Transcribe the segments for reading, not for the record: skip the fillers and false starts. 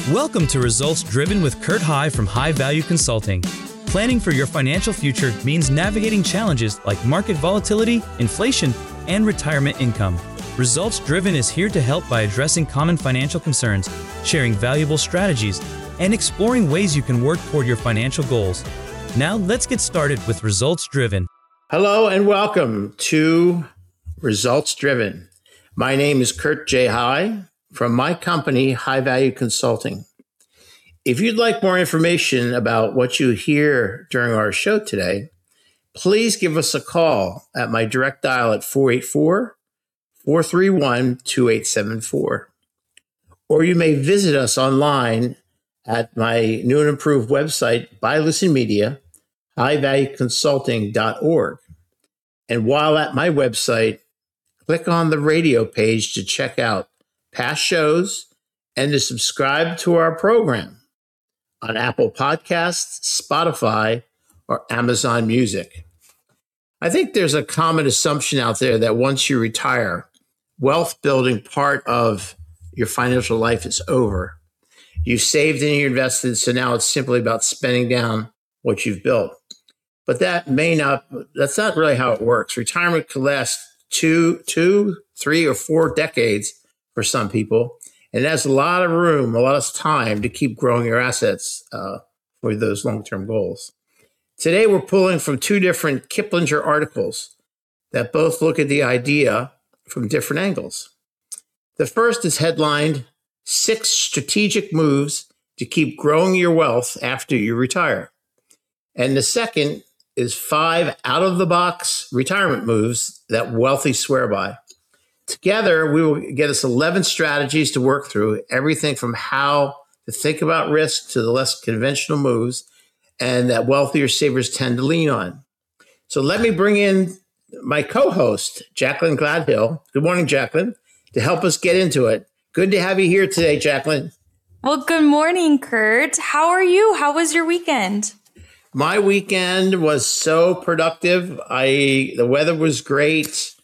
Welcome to Results Driven with Kurt High from High Value Consulting. Planning for your financial future means navigating challenges like market volatility, inflation, and retirement income. Results Driven is here to help by addressing common financial concerns, sharing valuable strategies, and exploring ways you can work toward your financial goals. Now, let's get started with Results Driven. Hello and welcome to Results Driven. My name is Kurt J. High from my company, High Value Consulting. If you'd like more information about what you hear during our show today, please give us a call at my direct dial at 484-431-2874. Or you may visit us online at my new and improved website, by Listen Media, highvalueconsulting.org. And while at my website, click on the radio page to check out past shows and to subscribe to our program on Apple Podcasts, Spotify, or Amazon Music. I think there's a common assumption out there that once you retire, wealth building part of your financial life is over. You've saved and you invested, so now it's simply about spending down what you've built. But that's not really how it works. Retirement could last two, 3, or 4 decades for some people. And that's a lot of room, a lot of time to keep growing your assets for those long-term goals. Today, we're pulling from 2 different Kiplinger articles that both look at the idea from different angles. The first is headlined, 6 Strategic Moves to Keep Growing Your Wealth After You Retire. And the second is 5 out-of-the-box retirement moves that wealthy swear by. Together, we will get us 11 strategies to work through, everything from how to think about risk to the less conventional moves and that wealthier savers tend to lean on. So let me bring in my co-host, Jacqueline Gladhill. Good morning, Jacqueline, to help us get into it. Good to have you here today, Jacqueline. Well, good morning, Kurt. How are you? How was your weekend? My weekend was so productive. The weather was great.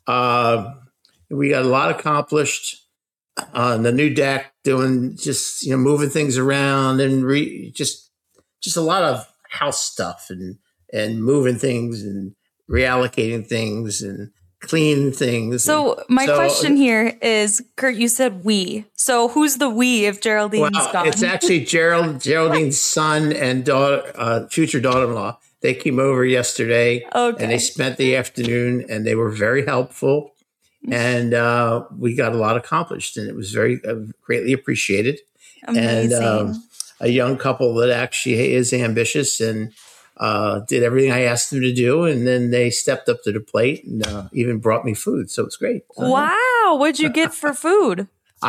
We got a lot accomplished on the new deck, doing just, moving things around and just a lot of house stuff and moving things and reallocating things and cleaning things. So my question here is, Kurt, you said we. So who's the we if Geraldine's gone? It's actually Geraldine's son and daughter, future daughter-in-law. They came over yesterday and they spent the afternoon and they were very helpful. And we got a lot accomplished, and it was very greatly appreciated. Amazing. And a young couple that actually is ambitious and did everything I asked them to do, and then they stepped up to the plate and even brought me food. So it's great. Wow. What'd you get for food?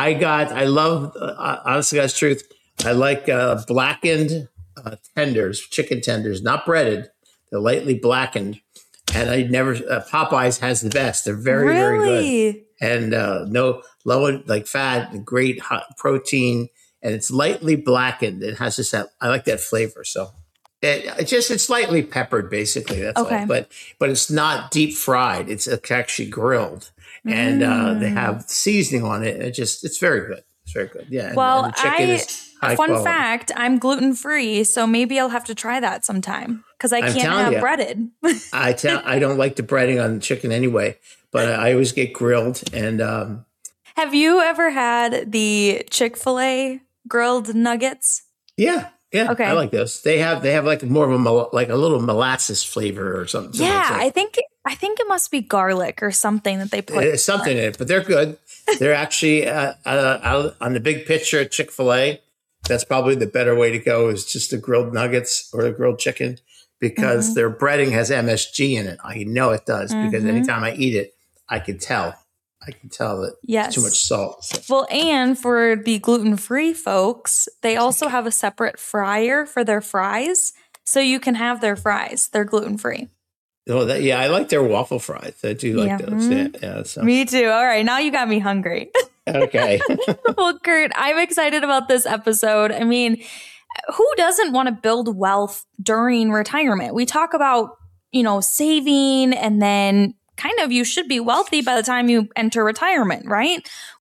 Honestly, God's truth, I like blackened tenders, chicken tenders, not breaded. They're lightly blackened. And Popeyes has the best. They're very, very good. And no low fat, and great hot protein, and it's lightly blackened. It has just that. I like that flavor. So it's slightly peppered, basically. That's all. But it's not deep fried. It's actually grilled, and they have seasoning on it. It's very good. It's very good. Yeah. Well, and the chicken is high fun quality. fact, I'm gluten-free, so maybe I'll have to try that sometime because I can't have breaded. I don't like the breading on chicken anyway, but I always get grilled. And have you ever had the Chick-fil-A grilled nuggets? Yeah. Okay. I like those. They have like more of a little molasses flavor or something. Yeah, I think it must be garlic or something that they put. There's something in it, but they're good. They're actually out on the big picture at Chick-fil-A. That's probably the better way to go, is just the grilled nuggets or the grilled chicken, because their breading has MSG in it. I know it does, because anytime I eat it, I can tell that it's too much salt. So. Well, and for the gluten-free folks, they also have a separate fryer for their fries, so you can have their fries. They're gluten-free. Oh, I like their waffle fries. I do like those. Yeah, so. Me too. All right, now you got me hungry. Okay. Well, Kurt, I'm excited about this episode. I mean, who doesn't want to build wealth during retirement? We talk about, saving, and then kind of you should be wealthy by the time you enter retirement, right?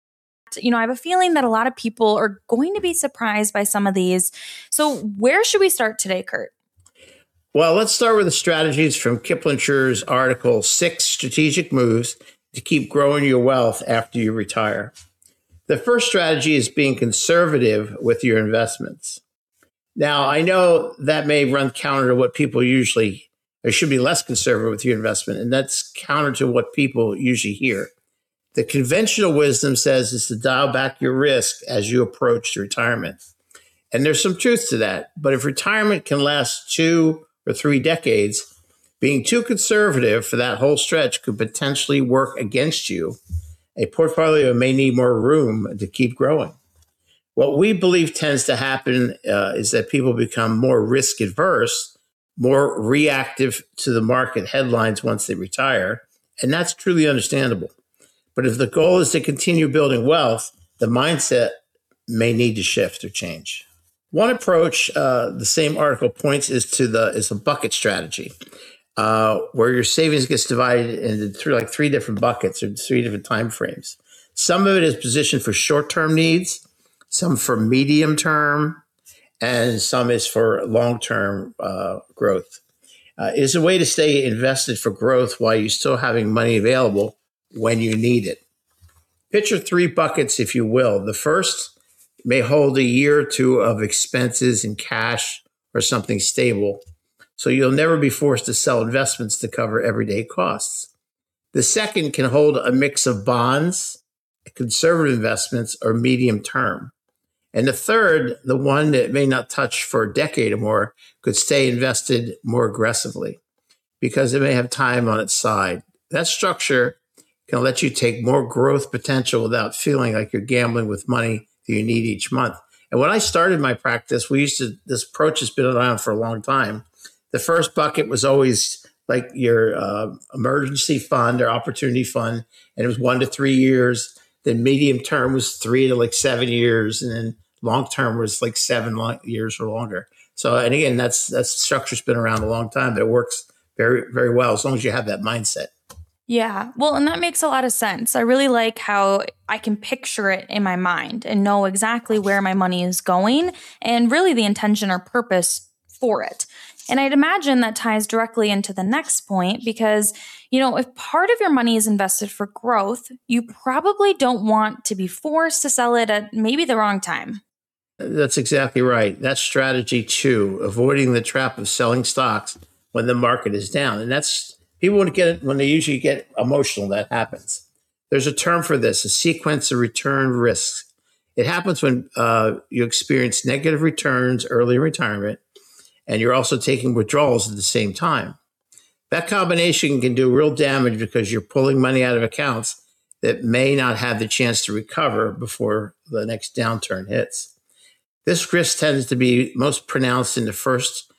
I have a feeling that a lot of people are going to be surprised by some of these. So where should we start today, Kurt? Well, let's start with the strategies from Kiplinger's article, 6 Strategic Moves to Keep Growing Your Wealth After You Retire. The first strategy is being conservative with your investments. Now, I know that may run counter to what people usually, or should be less conservative with your investment, and that's counter to what people usually hear. The conventional wisdom says is to dial back your risk as you approach retirement. And there's some truth to that. But if retirement can last 2 or 3 decades, being too conservative for that whole stretch could potentially work against you. A portfolio may need more room to keep growing. What we believe tends to happen is that people become more risk adverse, more reactive to the market headlines once they retire. And that's truly understandable. But if the goal is to continue building wealth, the mindset may need to shift or change. One approach the same article points is a bucket strategy, where your savings gets divided into 3 different buckets or 3 different time frames. Some of it is positioned for short-term needs, some for medium-term, and some is for long-term growth. It is a way to stay invested for growth while you're still having money available when you need it. Picture 3 buckets, if you will. The first may hold a year or 2 of expenses in cash or something stable, so you'll never be forced to sell investments to cover everyday costs. The second can hold a mix of bonds, conservative investments, or medium term. And the third, the one that may not touch for a decade or more, could stay invested more aggressively because it may have time on its side. That structure can let you take more growth potential without feeling like you're gambling with money that you need each month. And when I started my practice, this approach has been around for a long time. The first bucket was always like your emergency fund or opportunity fund, and it was 1 to 3 years. Then medium term was 3 to 7 years, and then long term was 7 years or longer. So, and again, that structure's been around a long time, but it works very, very well as long as you have that mindset. Yeah, well, and that makes a lot of sense. I really like how I can picture it in my mind and know exactly where my money is going and really the intention or purpose for it. And I'd imagine that ties directly into the next point because, if part of your money is invested for growth, you probably don't want to be forced to sell it at maybe the wrong time. That's exactly right. That's strategy 2, avoiding the trap of selling stocks when the market is down. And that's people want to get it when they usually get emotional. That happens. There's a term for this, a sequence of return risks. It happens when you experience negative returns early in retirement, and you're also taking withdrawals at the same time. That combination can do real damage because you're pulling money out of accounts that may not have the chance to recover before the next downturn hits. This risk tends to be most pronounced in the first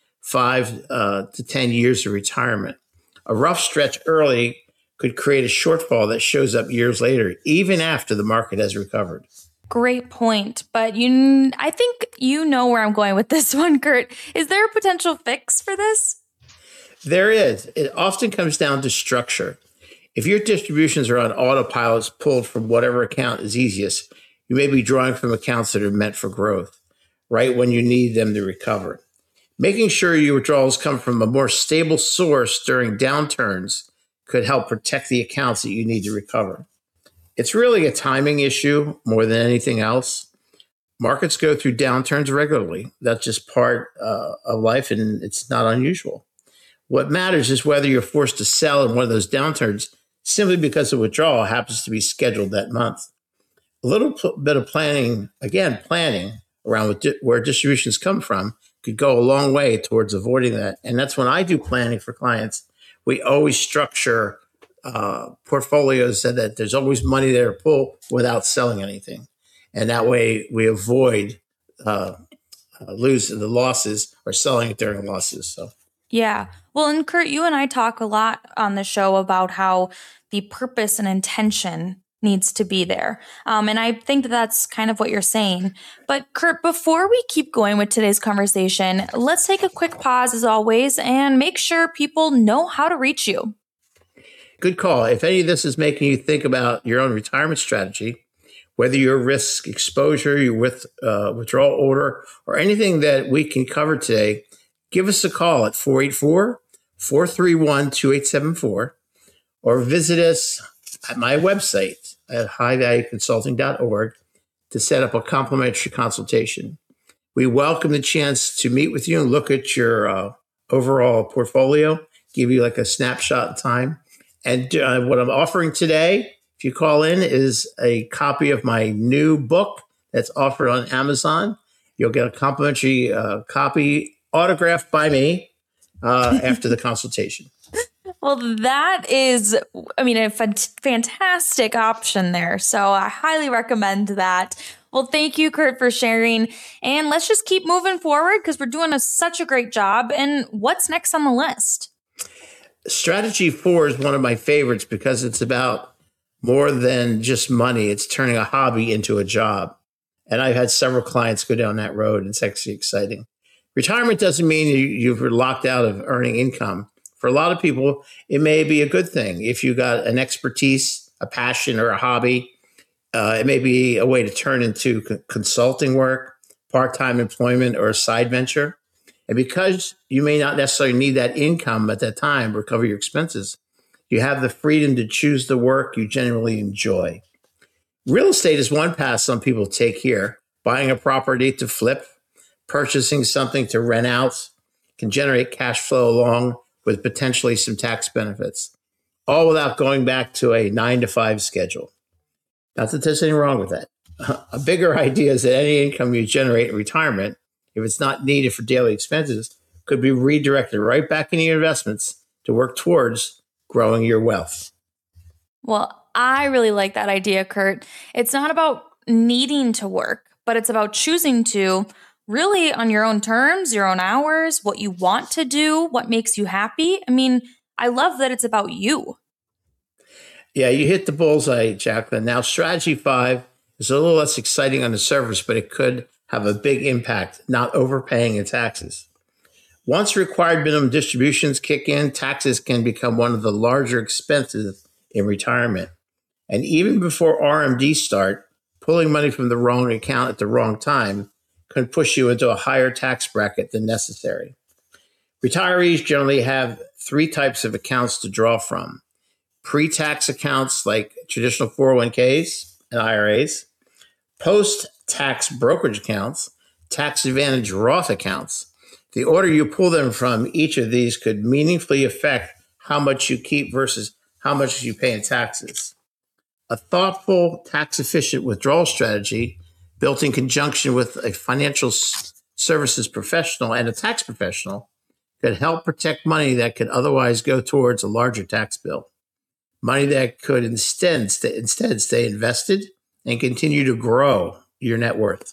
5 to 10 years of retirement. A rough stretch early could create a shortfall that shows up years later, even after the market has recovered. Great point. But I think you know where I'm going with this one, Kurt. Is there a potential fix for this? There is. It often comes down to structure. If your distributions are on autopilots pulled from whatever account is easiest, you may be drawing from accounts that are meant for growth, right when you need them to recover. Making sure your withdrawals come from a more stable source during downturns could help protect the accounts that you need to recover. It's really a timing issue more than anything else. Markets go through downturns regularly. That's just part of life, and it's not unusual. What matters is whether you're forced to sell in one of those downturns simply because the withdrawal happens to be scheduled that month. A little bit of planning around where distributions come from could go a long way towards avoiding that. And that's when I do planning for clients. We always structure portfolios so that there's always money there to pull without selling anything. And that way we avoid losing the losses or selling it during losses. So. Yeah. Well, and Kurt, you and I talk a lot on the show about how the purpose and intention needs to be there. And I think that's kind of what you're saying. But Kurt, before we keep going with today's conversation, let's take a quick pause as always and make sure people know how to reach you. Good call. If any of this is making you think about your own retirement strategy, Whether your risk exposure, your withdrawal order, or anything that we can cover today, give us a call at 484-431-2874 or visit us at my website at highvalueconsulting.org to set up a complimentary consultation. We welcome the chance to meet with you and look at your overall portfolio, give you like a snapshot in time. And what I'm offering today, if you call in, is a copy of my new book that's offered on Amazon. You'll get a complimentary copy autographed by me after the consultation. Well, that is, a fantastic option there. So I highly recommend that. Well, thank you, Kurt, for sharing. And let's just keep moving forward because we're doing such a great job. And what's next on the list? Strategy 4 is one of my favorites because it's about more than just money. It's turning a hobby into a job. And I've had several clients go down that road. It's actually exciting. Retirement doesn't mean you're locked out of earning income. For a lot of people, it may be a good thing. If you got an expertise, a passion, or a hobby, it may be a way to turn into consulting work, part-time employment, or a side venture. And because you may not necessarily need that income at that time to cover your expenses, you have the freedom to choose the work you genuinely enjoy. Real estate is one path some people take here. Buying a property to flip, purchasing something to rent out can generate cash flow along with potentially some tax benefits, all without going back to a 9-to-5 schedule. Not that there's anything wrong with that. A bigger idea is that any income you generate in retirement, if it's not needed for daily expenses, could be redirected right back into your investments to work towards growing your wealth. Well, I really like that idea, Kurt. It's not about needing to work, but it's about choosing to really on your own terms, your own hours, what you want to do, what makes you happy. I love that it's about you. Yeah, you hit the bullseye, Jacqueline. Now, strategy 5 is a little less exciting on the surface, but it could have a big impact, not overpaying in taxes. Once required minimum distributions kick in, taxes can become one of the larger expenses in retirement. And even before RMDs start, pulling money from the wrong account at the wrong time can push you into a higher tax bracket than necessary. Retirees generally have 3 types of accounts to draw from. Pre-tax accounts like traditional 401ks and IRAs, post-tax brokerage accounts, tax advantage Roth accounts. The order you pull them from each of these could meaningfully affect how much you keep versus how much you pay in taxes. A thoughtful, tax-efficient withdrawal strategy built in conjunction with a financial services professional and a tax professional could help protect money that could otherwise go towards a larger tax bill. Money that could instead stay invested and continue to grow your net worth.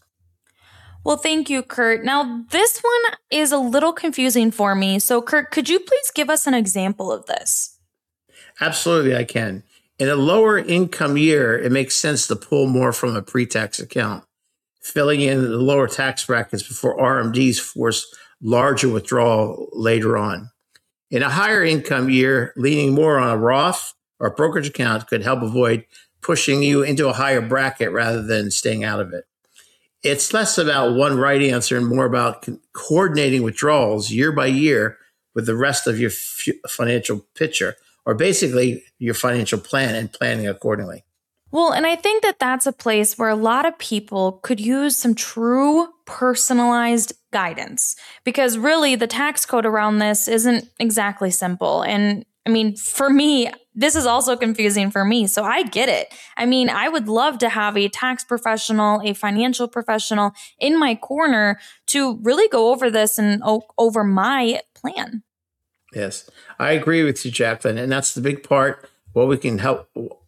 Well, thank you, Kurt. Now, this one is a little confusing for me. So, Kurt, could you please give us an example of this? Absolutely, I can. In a lower income year, it makes sense to pull more from a pre-tax account, filling in the lower tax brackets before RMDs force larger withdrawal later on. In a higher income year, leaning more on a Roth or brokerage account could help avoid pushing you into a higher bracket rather than staying out of it. It's less about one right answer and more about coordinating withdrawals year by year with the rest of your financial picture, or basically your financial plan and planning accordingly. Well, and I think that that's a place where a lot of people could use some true personalized guidance, because really the tax code around this isn't exactly simple. And for me, this is also confusing for me. So I get it. I would love to have a tax professional, a financial professional in my corner to really go over this and over my plan. Yes, I agree with you, Jacqueline. And that's the big part, what we can help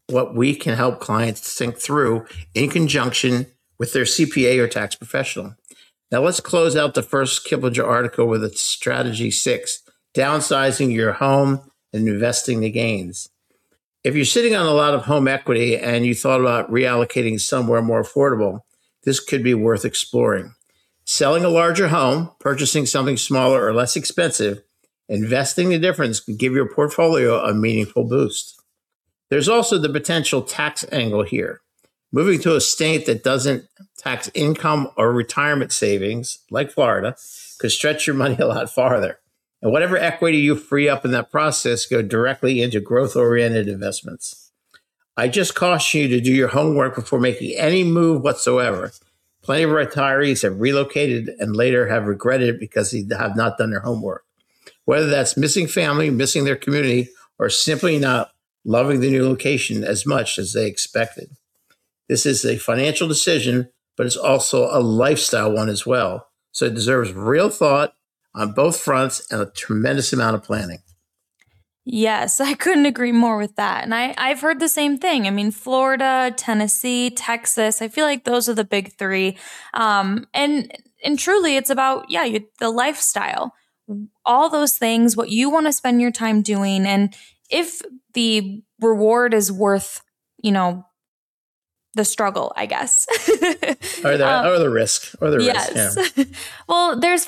clients think through in conjunction with their CPA or tax professional. Now let's close out the first Kiplinger article with a strategy 6, downsizing your home and investing the gains. If you're sitting on a lot of home equity and you thought about reallocating somewhere more affordable, this could be worth exploring. Selling a larger home, purchasing something smaller or less expensive, investing the difference can give your portfolio a meaningful boost. There's also the potential tax angle here. Moving to a state that doesn't tax income or retirement savings, like Florida, could stretch your money a lot farther. And whatever equity you free up in that process go directly into growth-oriented investments. I just caution you to do your homework before making any move whatsoever. Plenty of retirees have relocated and later have regretted it because they have not done their homework. Whether that's missing family, missing their community, or simply not loving the new location as much as they expected. This is a financial decision, but it's also a lifestyle one as well. So it deserves real thought on both fronts and a tremendous amount of planning. Yes, I couldn't agree more with that. And I've heard the same thing. I mean, Florida, Tennessee, Texas, I feel like those are the big three. And truly, it's about, the lifestyle, all those things, what you want to spend your time doing. And if the reward is worth, the struggle, I guess. or the risk. Yes. Yeah. Well, that's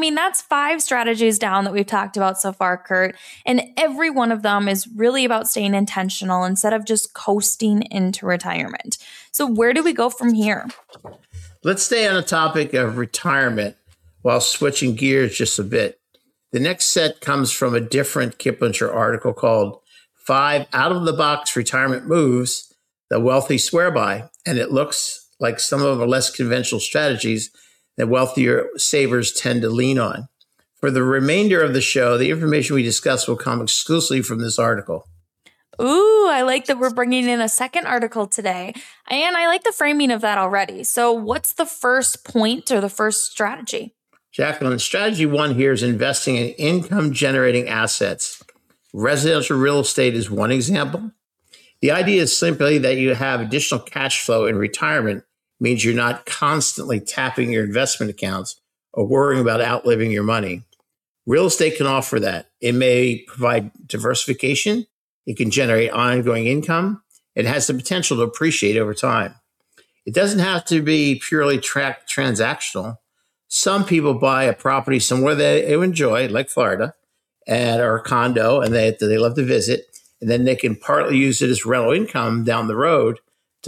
5 strategies down that we've talked about so far, Kurt. And every one of them is really about staying intentional instead of just coasting into retirement. So where do we go from here? Let's stay on the topic of retirement while switching gears just a bit. The next set comes from a different Kiplinger article called 5 Out-of-the-Box Retirement Moves the Wealthy Swear By, and it looks like some of the less conventional strategies that wealthier savers tend to lean on. For the remainder of the show, the information we discuss will come exclusively from this article. Ooh, I like that we're bringing in a second article today. And I like the framing of that already. So what's the first point or the first strategy? Jacqueline, strategy 1 here is investing in income-generating assets. Residential real estate is one example. The idea is simply that you have additional cash flow in retirement, means you're not constantly tapping your investment accounts or worrying about outliving your money. Real estate can offer that. It may provide diversification. It can generate ongoing income. It has the potential to appreciate over time. It doesn't have to be purely transactional. Some people buy a property somewhere they enjoy, like Florida, or a condo, and they love to visit. And then they can partly use it as rental income down the road.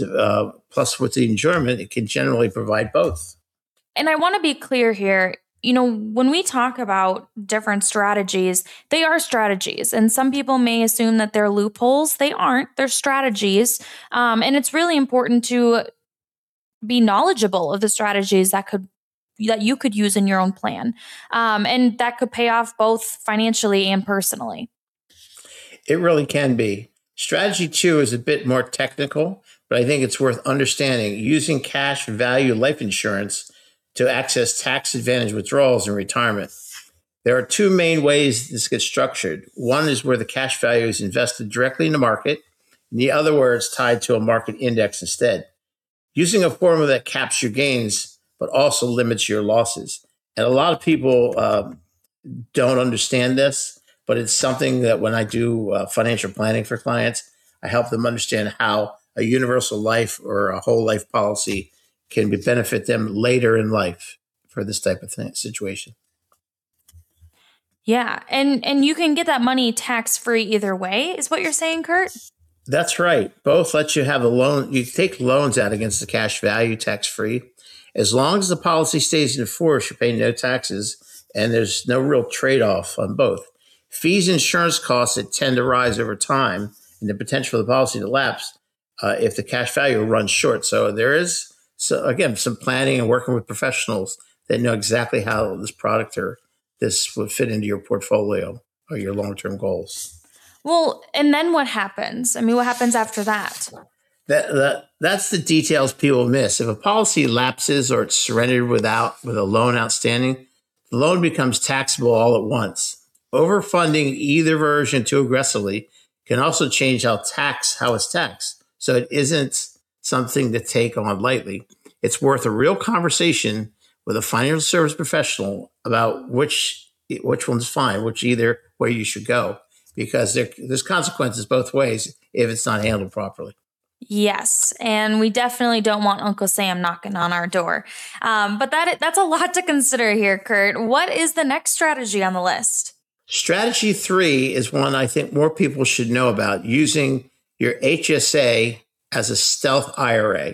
Plus, with the enjoyment, it can generally provide both. And I want to be clear here. When we talk about different strategies, they are strategies. And some people may assume that they're loopholes. They aren't. They're strategies. And it's really important to be knowledgeable of the strategies that you could use in your own plan. And that could pay off both financially and personally. It really can be. Strategy 2 is a bit more technical, but I think it's worth understanding. Using cash value life insurance to access tax advantage withdrawals in retirement. There are 2 main ways this gets structured. One is where the cash value is invested directly in the market, and the other where it's tied to a market index instead. Using a formula that caps your gains, but also limits your losses. And a lot of people don't understand this. But it's something that when I do financial planning for clients, I help them understand how a universal life or a whole life policy can benefit them later in life for this type of situation. Yeah. And you can get that money tax-free either way, is what you're saying, Kurt? That's right. Both let you have a loan. You take loans out against the cash value tax-free. As long as the policy stays in force, you pay no taxes, and there's no real trade-off on both. Fees and insurance costs that tend to rise over time and the potential for the policy to lapse if the cash value runs short. So there is, some planning and working with professionals that know exactly how this product or this would fit into your portfolio or your long-term goals. Well, and then what happens? What happens after that? That's the details people miss. If a policy lapses or it's surrendered with a loan outstanding, the loan becomes taxable all at once. Overfunding either version too aggressively can also change how it's taxed. So it isn't something to take on lightly. It's worth a real conversation with a financial service professional about which one's fine, which either way you should go, because there's consequences both ways if it's not handled properly. Yes, and we definitely don't want Uncle Sam knocking on our door. But that's a lot to consider here, Kurt. What is the next strategy on the list? Strategy 3 is one I think more people should know about, using your HSA as a stealth IRA.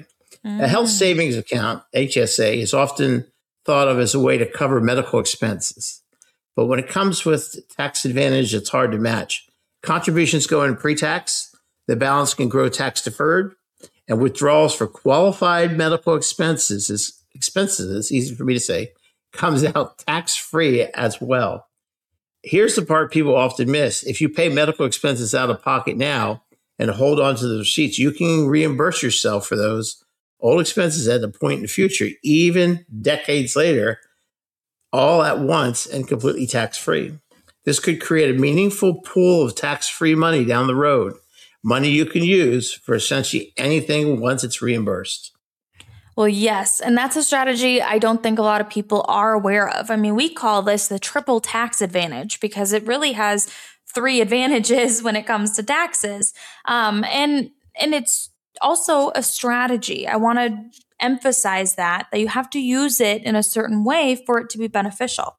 A health savings account, HSA, is often thought of as a way to cover medical expenses. But when it comes with tax advantage, it's hard to match. Contributions go in pre-tax, the balance can grow tax deferred, and withdrawals for qualified medical expenses, it's easy for me to say, comes out tax-free as well. Here's the part people often miss. If you pay medical expenses out of pocket now and hold on to the receipts, you can reimburse yourself for those old expenses at a point in the future, even decades later, all at once and completely tax-free. This could create a meaningful pool of tax-free money down the road, money you can use for essentially anything once it's reimbursed. Well, yes. And that's a strategy I don't think a lot of people are aware of. I mean, we call this the triple tax advantage because it really has 3 advantages when it comes to taxes. And it's also a strategy. I want to emphasize that you have to use it in a certain way for it to be beneficial.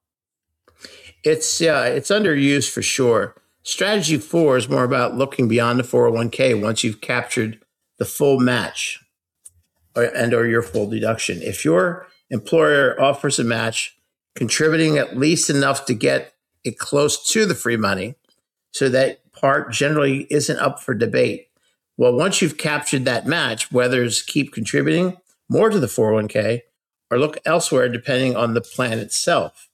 It's underused for sure. Strategy 4 is more about looking beyond the 401k once you've captured the full match or your full deduction. If your employer offers a match, contributing at least enough to get it close to the free money, so that part generally isn't up for debate. Well, once you've captured that match, whether it's keep contributing more to the 401k or look elsewhere depending on the plan itself.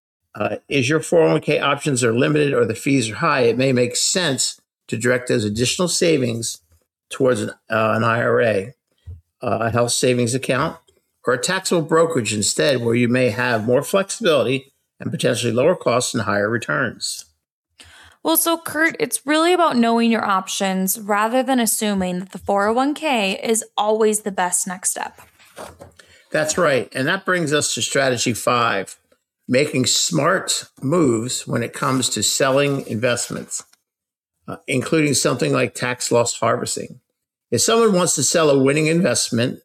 Is your 401k options are limited or the fees are high, it may make sense to direct those additional savings towards an IRA, a health savings account, or a taxable brokerage instead, where you may have more flexibility and potentially lower costs and higher returns. Well, so Kurt, it's really about knowing your options rather than assuming that the 401k is always the best next step. That's right. And that brings us to strategy 5, making smart moves when it comes to selling investments, including something like tax loss harvesting. If someone wants to sell a winning investment,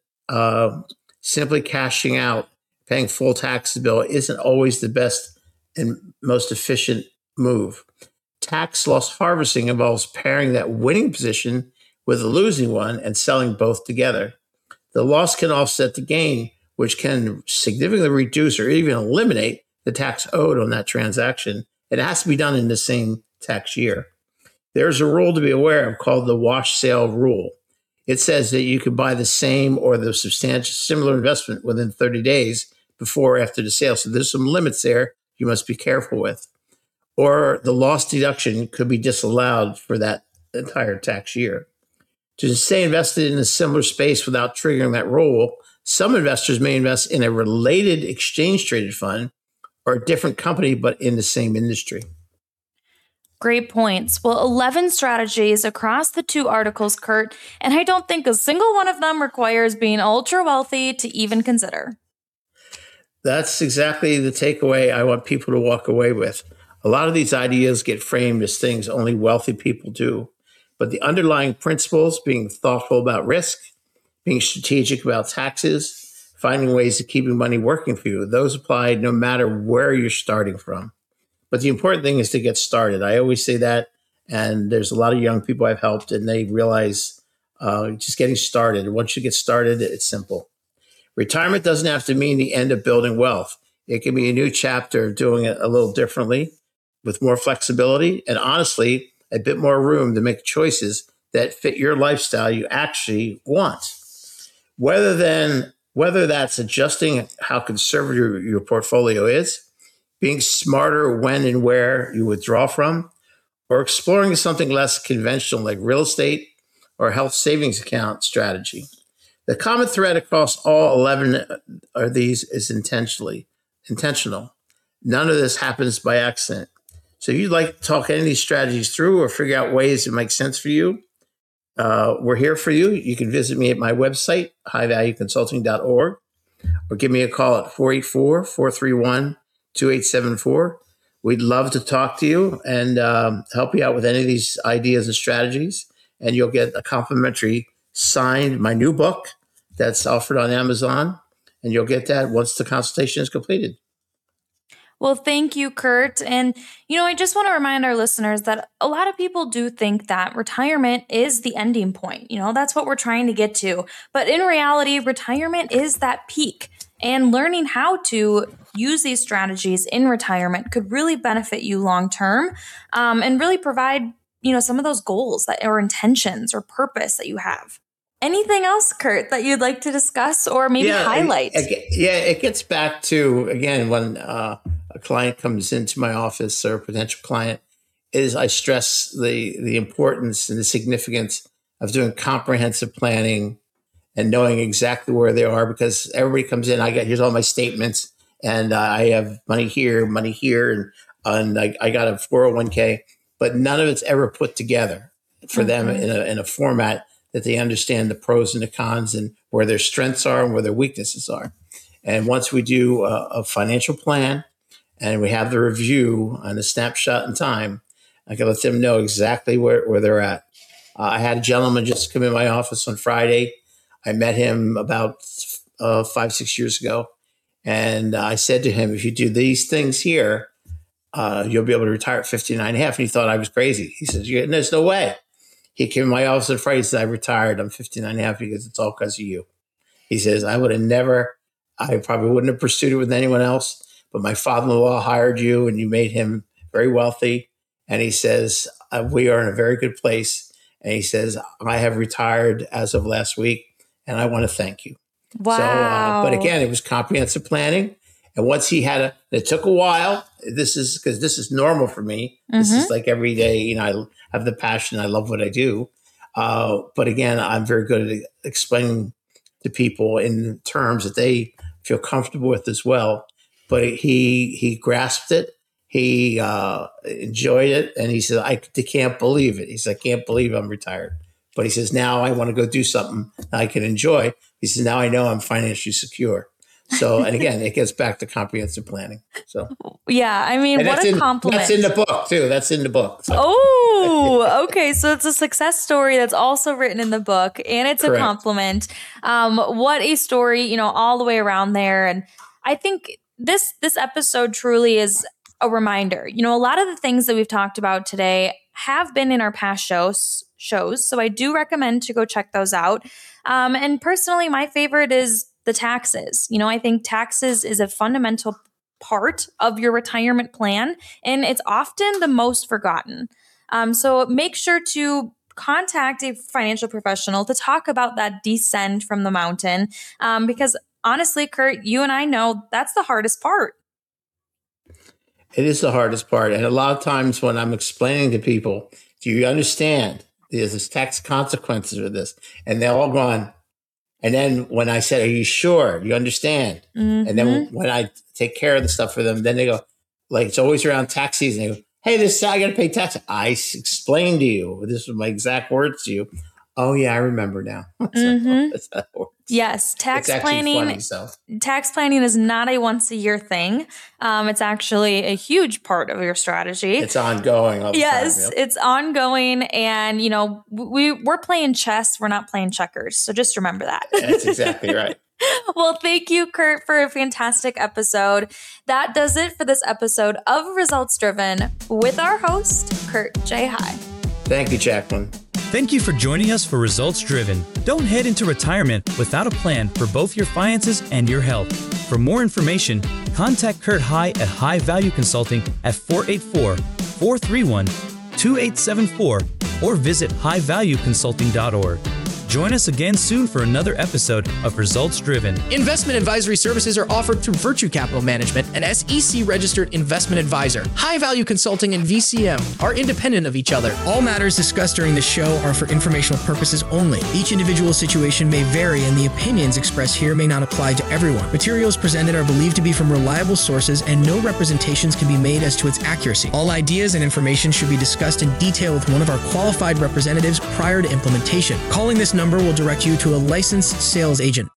simply cashing out, paying full tax bill isn't always the best and most efficient move. Tax loss harvesting involves pairing that winning position with a losing one and selling both together. The loss can offset the gain, which can significantly reduce or even eliminate the tax owed on that transaction. It has to be done in the same tax year. There's a rule to be aware of called the wash sale rule. It says that you can buy the same or the substantial similar investment within 30 days before or after the sale. So there's some limits there you must be careful with. Or the loss deduction could be disallowed for that entire tax year. To stay invested in a similar space without triggering that rule, some investors may invest in a related exchange-traded fund or a different company, but in the same industry. Great points. Well, 11 strategies across the 2 articles, Kurt, and I don't think a single one of them requires being ultra wealthy to even consider. That's exactly the takeaway I want people to walk away with. A lot of these ideas get framed as things only wealthy people do, but the underlying principles, being thoughtful about risk, being strategic about taxes, finding ways of keeping money working for you, those apply no matter where you're starting from. But the important thing is to get started. I always say that, and there's a lot of young people I've helped, and they realize just getting started. Once you get started, it's simple. Retirement doesn't have to mean the end of building wealth. It can be a new chapter of doing it a little differently, with more flexibility, and honestly, a bit more room to make choices that fit your lifestyle you actually want. Whether that's adjusting how conservative your portfolio is, being smarter when and where you withdraw from, or exploring something less conventional like real estate or health savings account strategy. The common thread across all 11 of these is intentional. None of this happens by accident. So if you'd like to talk any of these strategies through or figure out ways that make sense for you, we're here for you. You can visit me at my website, highvalueconsulting.org, or give me a call at 484-431-2874. We'd love to talk to you and help you out with any of these ideas and strategies. And you'll get a complimentary signed, my new book that's offered on Amazon. And you'll get that once the consultation is completed. Well, thank you, Kurt. And, I just want to remind our listeners that a lot of people do think that retirement is the ending point. That's what we're trying to get to. But in reality, retirement is that peak. And learning how to use these strategies in retirement could really benefit you long term, and really provide, some of those goals or intentions or purpose that you have. Anything else, Kurt, that you'd like to discuss or maybe highlight? It gets back to, again, when a client comes into my office or a potential client, is I stress the importance and the significance of doing comprehensive planning and knowing exactly where they are, because everybody comes in, here's all my statements, and I have money here, and I got a 401k, but none of it's ever put together for them in a format that they understand the pros and the cons and where their strengths are and where their weaknesses are. And once we do a financial plan and we have the review on a snapshot in time, I can let them know exactly where they're at. I had a gentleman just come in my office on Friday. I met him about 5-6 years ago. And I said to him, if you do these things here, you'll be able to retire at 59 and a half. And he thought I was crazy. He says, there's no way. He came to my office on Friday and said, I retired. I'm 59 and a half because it's all because of you. He says, I probably wouldn't have pursued it with anyone else, but my father-in-law hired you and you made him very wealthy. And he says, we are in a very good place. And he says, I have retired as of last week and I want to thank you. Wow. But again, it was comprehensive planning. And once he it took a while. This is normal for me. This is like every day, I have the passion. I love what I do. But again, I'm very good at explaining to people in terms that they feel comfortable with as well. But he grasped it. He enjoyed it. And he said, I can't believe it. He said, I can't believe I'm retired. But he says, now I want to go do something I can enjoy. He says, now I know I'm financially secure. So, and again, it gets back to comprehensive planning. So, yeah, I mean, what a compliment. That's in the book too. That's in the book. So. Oh, okay. So it's a success story that's also written in the book, and it's Correct. A compliment. What a story, all the way around there. And I think this episode truly is a reminder. A lot of the things that we've talked about today have been in our past shows. So I do recommend to go check those out. And personally, my favorite is the taxes. I think taxes is a fundamental part of your retirement plan, and it's often the most forgotten. So make sure to contact a financial professional to talk about that descent from the mountain, because honestly, Kurt, you and I know that's the hardest part. It is the hardest part. And a lot of times when I'm explaining to people, do you understand there's tax consequences of this? And they're all gone. And then when I said, are you sure? You understand? And then when I take care of the stuff for them, then they go, like, it's always around tax season. They go, hey, I got to pay tax. I explained to you. This was my exact words to you. Oh, yeah, I remember now. That's how it works. Yes, tax planning. Funny, tax planning is not a once a year thing. It's actually a huge part of your strategy. It's ongoing. All the time, yep. It's ongoing, and we're playing chess. We're not playing checkers. So just remember that. That's exactly right. Well, thank you, Kurt, for a fantastic episode. That does it for this episode of Results Driven with our host, Kurt J. High. Thank you, Jacqueline. Thank you for joining us for Results Driven. Don't head into retirement without a plan for both your finances and your health. For more information, contact Kurt High at High Value Consulting at 484-431-2874 or visit highvalueconsulting.org. Join us again soon for another episode of Results Driven. Investment advisory services are offered through Virtue Capital Management, an SEC-registered investment advisor. High Value Consulting and VCM are independent of each other. All matters discussed during the show are for informational purposes only. Each individual situation may vary, and the opinions expressed here may not apply to everyone. Materials presented are believed to be from reliable sources, and no representations can be made as to its accuracy. All ideas and information should be discussed in detail with one of our qualified representatives prior to implementation. Calling this number will direct you to a licensed sales agent.